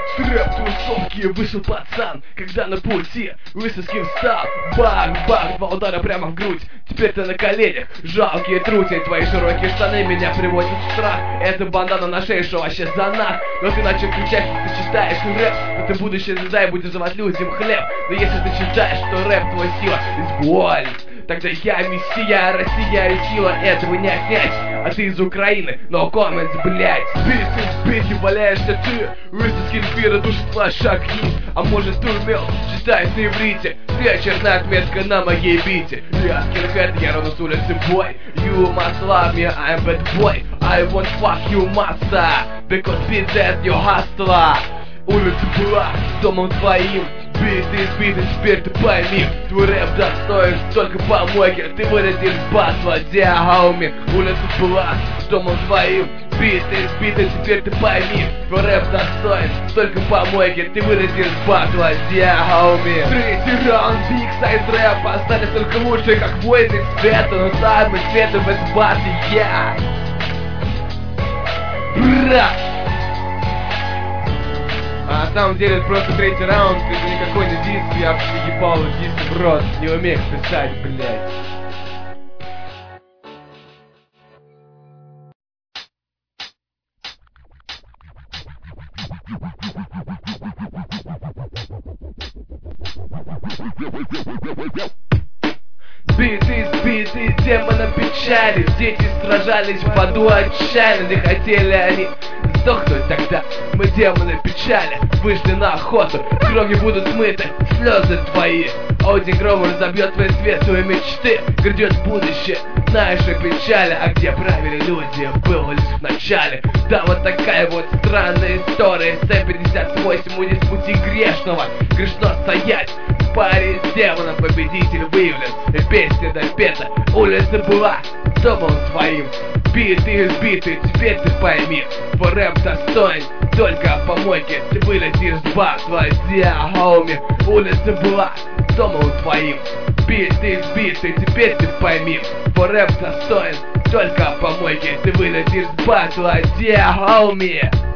С рэп-тусовки вышел пацан, когда на пути высоцким встал. Бах-бах, два удара прямо в грудь. Теперь ты на коленях, жалкие трути. Твои широкие штаны меня приводят в страх. Это бандана на шее, что вообще за нах. Но ты начал кричать, ты читаешь рэп, но ты будущая звезда и будешь давать людям хлеб. Но если ты считаешь, что рэп твой сила и боль, тогда я мессия, Россия и сила этого не отнять. А ты из Украины, но комментс, блять. Бит, валяешься ты. Высоцкий эфира душит ваши огни. А может ты умел читать на иврите? Ты очередная отметка на моей бите. Я скинхед, я ровно с улицы бой. You must love me, I'm bad boy. I won't fuck you, massa, because beat that your hustler. Улица была домом твоим. Битый, сбитый, теперь ты пойми. Твой рэп достоин только помойки. Ты вылетишь басва, диагауми. Улица была домом твоим. Битый, сбитый, теперь ты пойми. Твой рэп достоин только помойки. Ты вылетишь басва, диагауми. Третий раунд, биг сайз рэпа. Остались только лучшие, как войны света. Но самый светлый в этом батле я. Бра! А на самом деле это просто третий раунд, это никакой не диск, я ебал диск в рот, не умею писать, блядь. Биты, сбиты, демона печали. Дети сражались в аду отчаянно. Не хотели они сдохнуть тогда. Мы демоны печали вышли на охоту. Кровью будут смыты слезы твои. Один гром разобьет твои светлые мечты. Грядет будущее нашей печали. А где правили люди, было лишь в начале. Да, вот такая вот странная история. С-58 будет в пути грешного. Грешно стоять в паре с демоном. Победитель выявлен и песня допета. Улица была домом твоим. Битый, избитый, теперь ты пойми. Твой рэп достоин только помойки. Ты вылетишь с батла, диагауми. Улица была домом твоим. Битый, избитый, теперь ты пойми. Твой рэп достоин только помойки. Ты вылетишь с батла, диагауми.